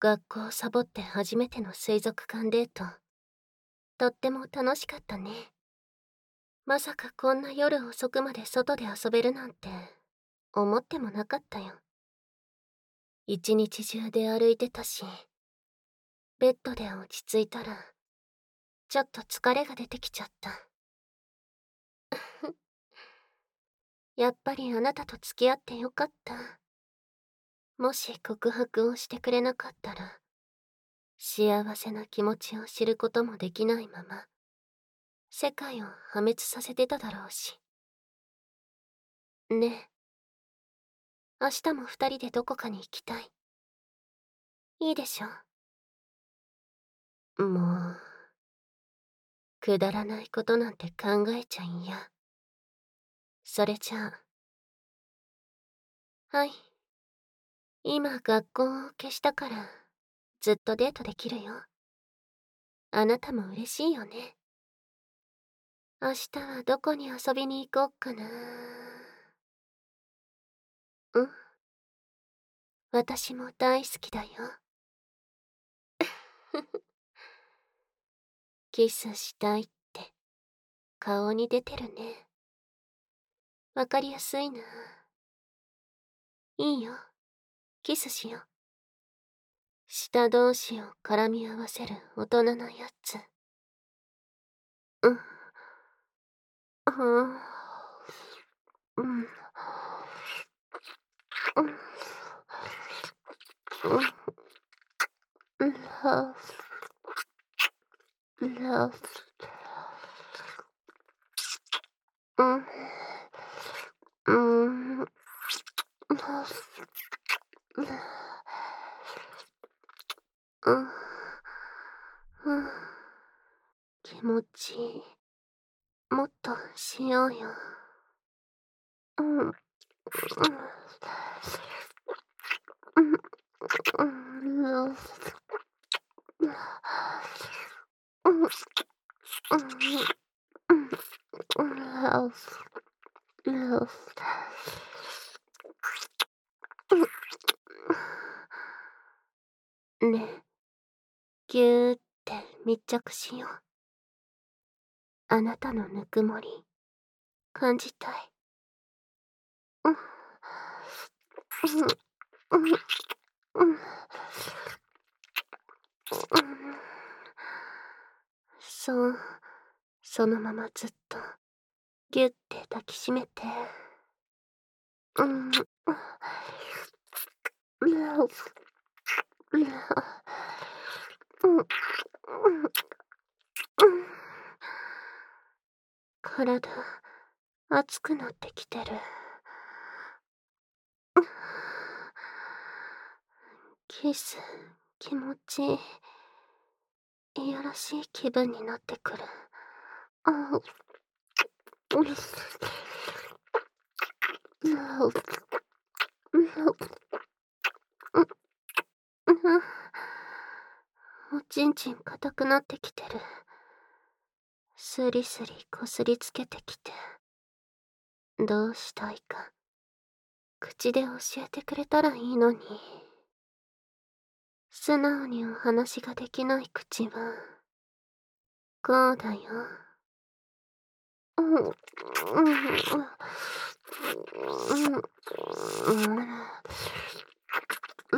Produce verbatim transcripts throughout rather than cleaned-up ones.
学校をサボって初めての水族館デート。とっても楽しかったね。まさかこんな夜遅くまで外で遊べるなんて、思ってもなかったよ。一日中で歩いてたし、ベッドで落ち着いたら、ちょっと疲れが出てきちゃった。やっぱりあなたと付き合ってよかった。もし告白をしてくれなかったら、幸せな気持ちを知ることもできないまま、世界を破滅させてただろうし。ねえ、明日も二人でどこかに行きたい。いいでしょ？もう、くだらないことなんて考えちゃいや。それじゃあ。はい。今学校を消したから、ずっとデートできるよ。あなたも嬉しいよね。明日はどこに遊びに行こっかな。うん。私も大好きだよ。キスしたいって、顔に出てるね。わかりやすいな。いいよ。キスしよう。舌同士を絡み合わせる大人のやつ。うん。ああ。うん。うん。うん。ラブ。ラブ。うん。うん。ラブ。うん。うん。気持ちいい。もっとしようよ。うん。うん。うん。うん。ラブ。うん。うん。うん。ラブ。ラブ。ねえ、ぎゅーって密着しよう。あなたのぬくもり、感じたい。うん。うん。うん。うん。そう、そのままずっと、ぎゅって抱きしめて。うん。うん。体、熱くなってきてる。キス、気持ちいい。いやらしい気分になってくる。あう。うん。おちんちん硬くなってきてる。スリスリこすりつけてきて。どうしたいか、口で教えてくれたらいいのに。素直にお話ができない口は、こうだよ。うん。うん。うん。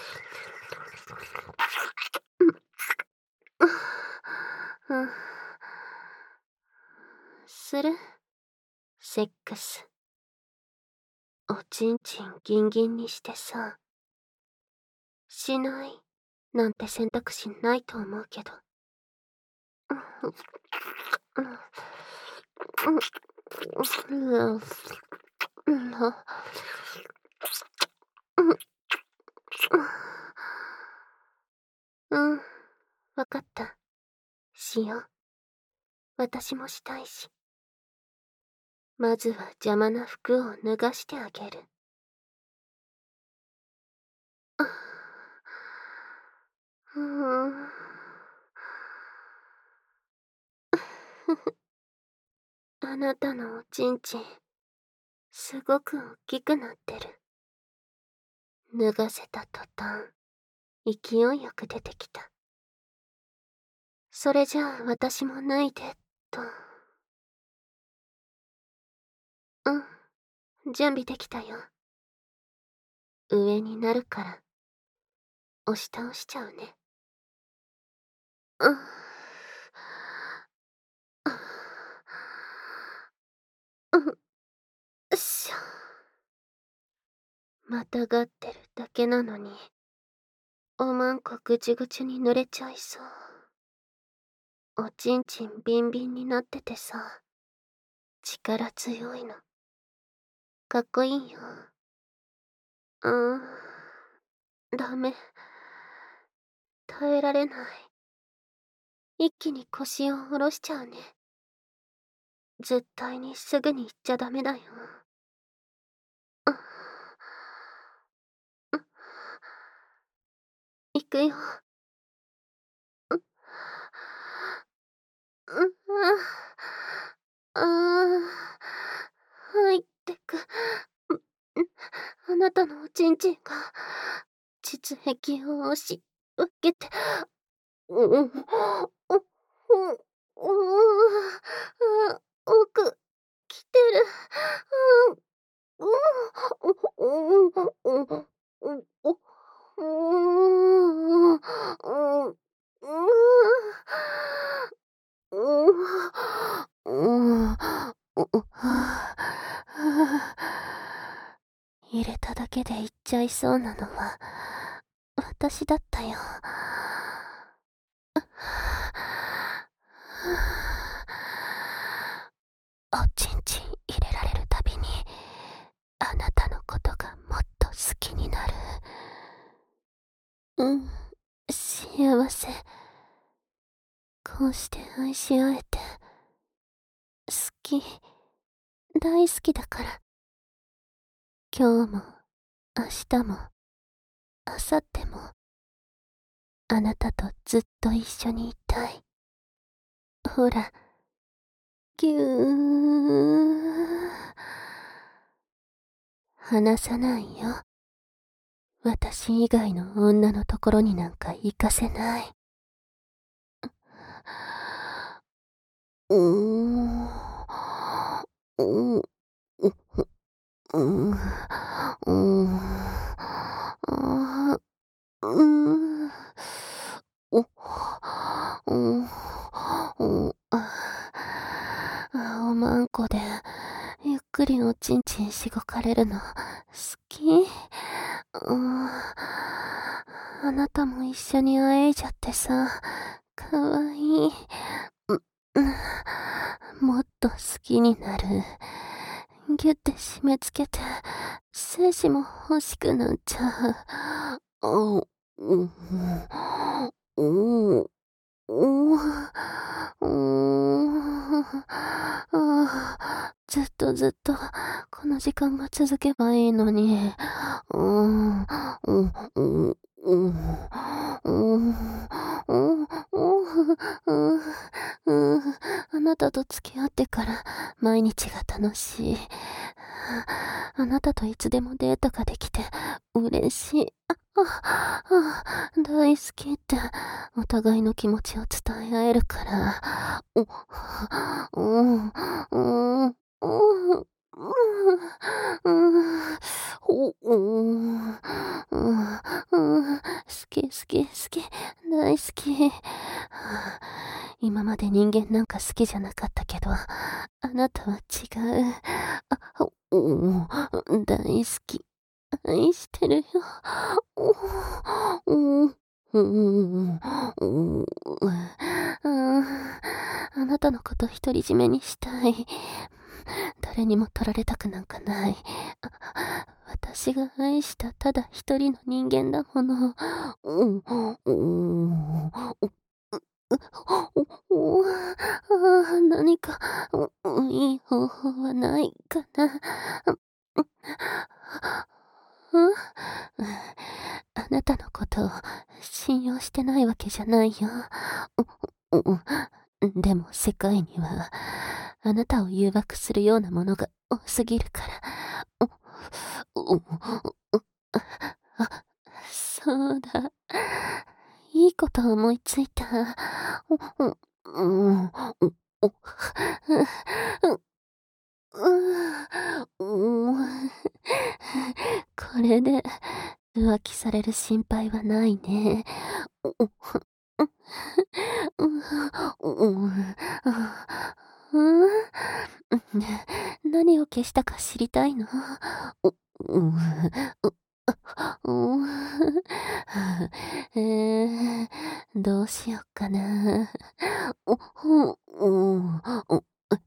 する？セックス。おちんちんギンギンにしてさ。しないなんて選択肢ないと思うけど。うん、わかった。しよう。私もしたいし。まずは邪魔な服を脱がしてあげる。うーん。あなたのおちんちん、すごく大きくなってる。 脱がせた途端、勢いよく出てきた。それじゃあ私も脱いで、と。うん、準備できたよ。上になるから、押し倒しちゃうね。うん。うん。よっしょ。またがってるだけなのに、おまんこぐちぐちに濡れちゃいそう。おちんちんビンビンになっててさ、力強いの。かっこいいよ。うーん、ダメ。耐えられない。一気に腰を下ろしちゃうね。絶対にすぐに行っちゃダメだよ。うん。うん。行くよ。うん。うん、ああ、入ってく。ん、ん、あなたのおちんちんが、膣壁を押し受けて、ううん、う、う、う、あ、奥、来てる。うん、う、う、う、う、う、う、お、うーん、うん、うーん、うーん、う、う、入れただけで行っちゃいそうなのは、私だったよ。おちんちん入れられるたびに、あなたのことがもっと好きになる。うん、幸せ。こうして愛し合えて、好き、大好きだから。今日も、明日も、明後日も、あなたとずっと一緒にいたい。ほら、ぎゅー。離さないよ。私以外の女のところになんか行かせない。うーん。うーん。う、う、うーん。うーん。ああ、うーん。お、うーん。うん、ああ、おまんこで、ゆっくりおちんちんしごかれるの、好き？うん。あなたも一緒にあえいじゃってさ、かわいい。う、うん。もっと好きになる。ぎゅって締め付けて、精子も欲しくなっちゃう。あ、うん、うん、うん、うーん。ああ、ずっとずっと、この時間が続けばいいのに。うーん、うん、うん、うん、うん、うん、うん、うん、うん、あなたと付き合ってから毎日が楽しい。あなたといつでもデートができて嬉しい。あ、あ、あ、大好きってお互いの気持ちを伝え合えるから。お、うん、うん、うん、うん、うん、ほ、うん、うん、うん、好き好き好き、大好き。今まで人間なんか好きじゃなかったけど、あなたは違う。あ、うん、大好き。愛してるよ。うん、うん、うん、うん、あなたのこと独り占めにしたい。誰にも取られたくなんかない。私が愛したただ一人の人間だもの。うん、うん、お、あ、何か、ういい方法はないかな。うん、あなたのことを信用してないわけじゃないよ。う、う、でも世界には、あなたを誘惑するようなものが多すぎるから。う、う、う、 そうだ。いいこと思いついた。お、お、うん、お、お、う、う、う、これで浮気される心配はないね。お、お、う、う、うん、何を消したか知りたいの？う、う、う、う、えー、どうしよっかな。お、う、う、う、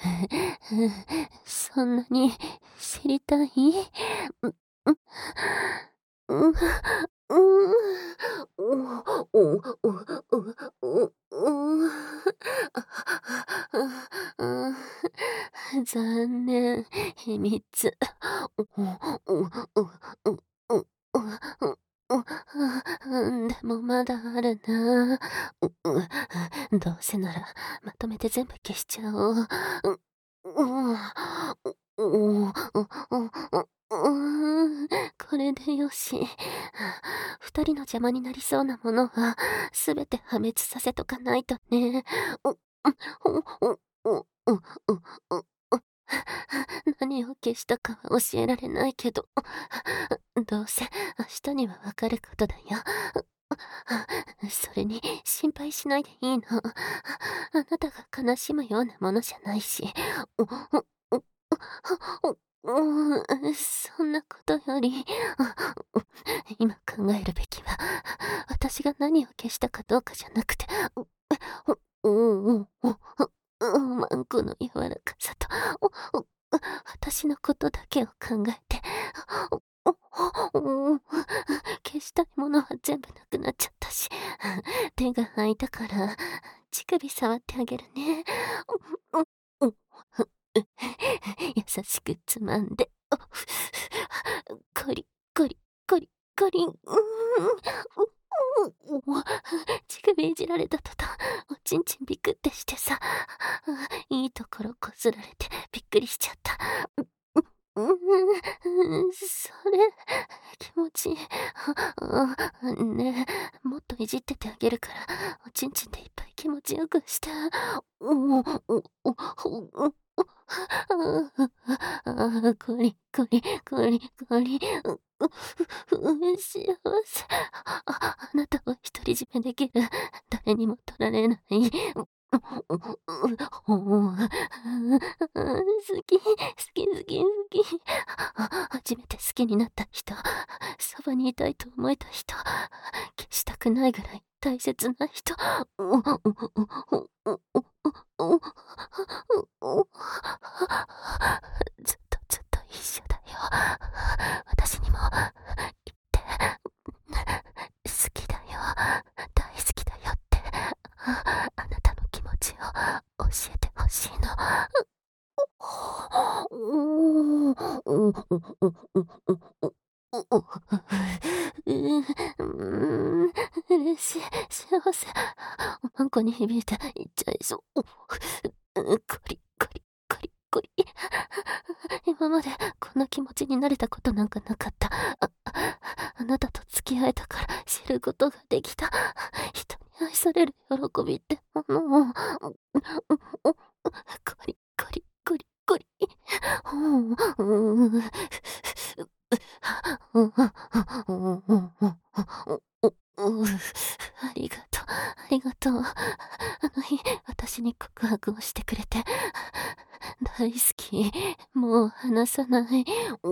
そんなに知りたい？う、う、う、う、う、う、う、う、う、うん、残念、秘密。う、う、う、う、う、う、うん、でもまだあるな。う、う、どうせならまとめて全部消しちゃおう。う、う、う、う、う、う、これでよし。二人の邪魔になりそうなものはすべて破滅させとかないとね。う、う、う、う、う、う、う、何を消したかは教えられないけど、どうせ明日にはわかることだよ。それに心配しないでいいの。あなたが悲しむようなものじゃないし。う、う、う、う、う、そんなことより、今考えるべきは、私が何を消したかどうかじゃなくて、う、う、う、う、う、マンコの柔らかさと、う、う、私のことだけを考えて、う、う、消したいものは全部なくなっちゃったし、手が空いたから、乳首触ってあげるね。う、う、う、優しくつまんで、コリ、コリ、コリ、コリン、うーん、う、う、う、乳首いじられた途端、おちんちんビクってしてさ、いいところこすられてびっくりしちゃった。う、う、ん、それ、気持ちいい。ねえ、もっといじっててあげるから、おちんちんでいっぱい気持ちよくして。う、う、う、う、う、あ、こりこりこりこり、う、う、う、幸せ。あ、あなたを独り占めできる。誰にも取られない。う、う、う、う、好き、好き好き好き。初めて好きになった人、そばにいたいと思えた人、消したくないぐらい大切な人。ずっとずっと一緒だよ。私にも言って、好きだよ、大好きだよって、あなたの気持ちを教えてほしいの。うーん、嬉しい、幸せ。おまんこに響いていっちゃいそう。コリコリコリコリ。今までこんな気持ちになれたことなんかなかった。あ、あなたと付き合えたから知ることができた。人に愛される喜びってものを。コリコリコリコリ。ありがとう、ありがとう。あの日、私に告白をしてくれて。大好き。もう離さない。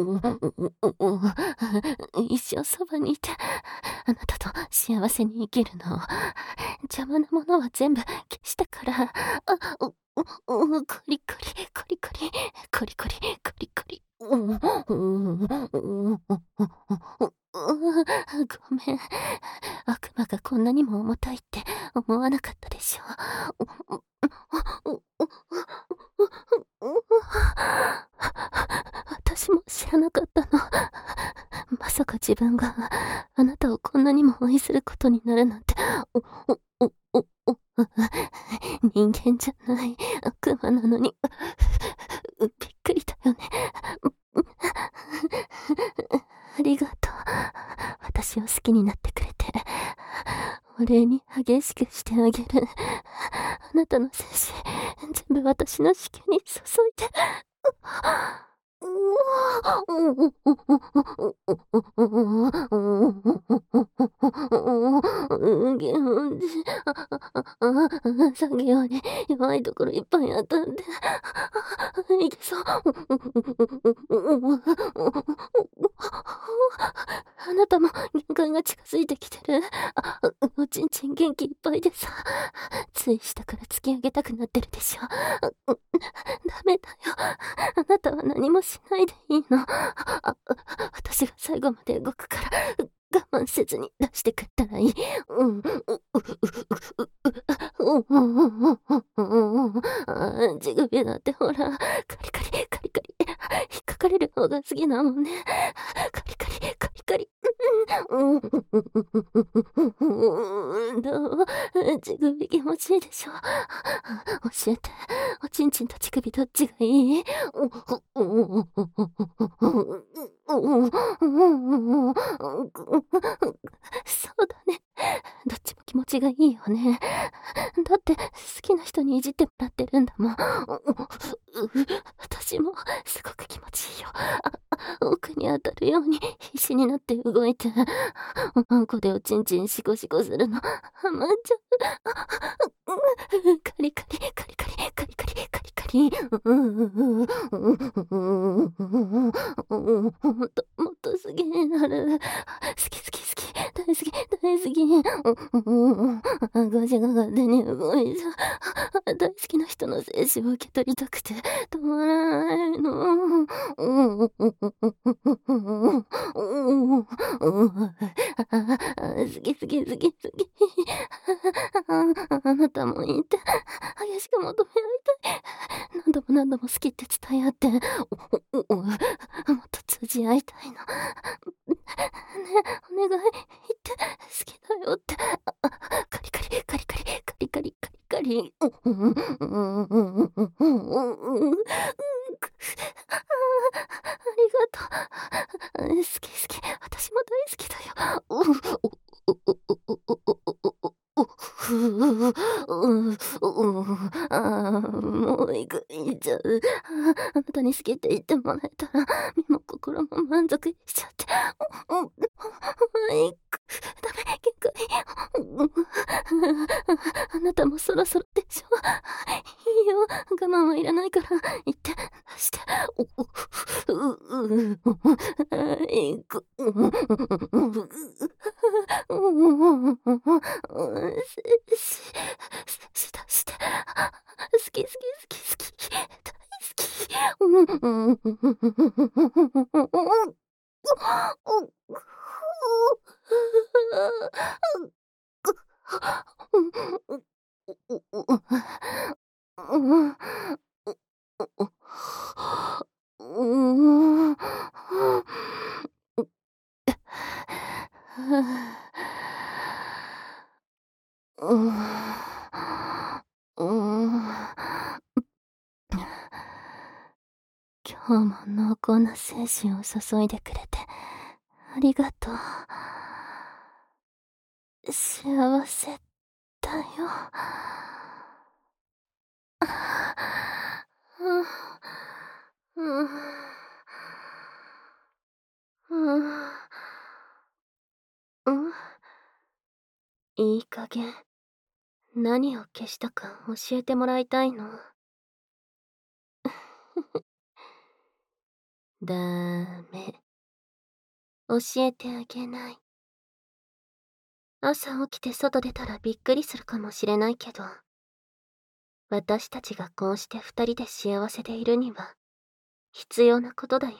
一生そばにいて、あなたと幸せに生きるの。邪魔なものは全部消したから。あ、う、う、う、コリコリ、コリコリ、コリコリ、コリコリ。ごめん。悪魔がこんなにも重たいって思わなかったでしょ。私も知らなかったの。まさか自分があなたをこんなにも愛することになるなんて。人間じゃない悪魔なのにびっくりだよね。ありがとう。私を好きになってくれて。 お礼に激しくしてあげる。あなたの精子、全部私の子宮に注いで。ゲホンジ、作業に弱いところいっぱいあったんで、いけそう。あなたも限界が近づいてきてる。あ、おちんちん元気いっぱいでさ、つい下から突き上げたくなってるでしょ。ダメだよ。あなたは何もしないでいいの。あ、私が最後まで動くから、我慢せずに出してくったらいい。うん、う、う、う、う、う、うん、あ、乳首だってほら、カリカリ、カリカリ、引っかかれる方が好きだもんね。カリカリ、カリカリ。うん、うん、どう？乳首気持ちいいでしょ？教えて。おちんちんと乳首どっちがいい？そうだね。どっちも気持ちがいいよね。だって好きな人にいじってもらってるんだもん。私もすごく気持ちいいよ。奥に当たるように必死になって動いて、あんこでおちんちんシコシコするのハマっちゃう。カリカリカリカリカリカリカリカリ。もっともっと好きになる。好き好き好き大好き大好き。腰が勝手に動いちゃう。大好きな人の精子を受け取りたくて止まらないの。好き好き好き好き。あなたもいて、激しく求め合いたい。何度も何度も好きって伝え合って、もっと通じ合いたいの。ね、お願い、言って、好きだよって。カリカリ、カリカリ、カリカリ、カリカリ。ありがとう。好き好き。私も大好きだよ。ふう、うん、ああ、もう行く、行っちゃう。ああなたに好きって言ってもらえたら、身も心も満足しちゃって。うん、行く。ダメ、限界。あなたもそろそろでしょ。いいよ、我慢はいらないから、言って、出して。う、う、う、行く。し、し、しだして。好き好き好き好き。大好き。うんうんうん今日も濃厚な精神を注いでくれてありがとう。幸せだよ。うん、うん、うん、うん。いい加減、何を消したか教えてもらいたいの。ダメ。教えてあげない。朝起きて外出たらびっくりするかもしれないけど、私たちがこうして二人で幸せでいるには、必要なことだよ。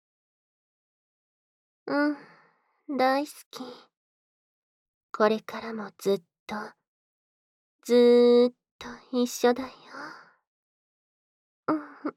うん、大好き。これからもずっと、ずーっと一緒だよ。うん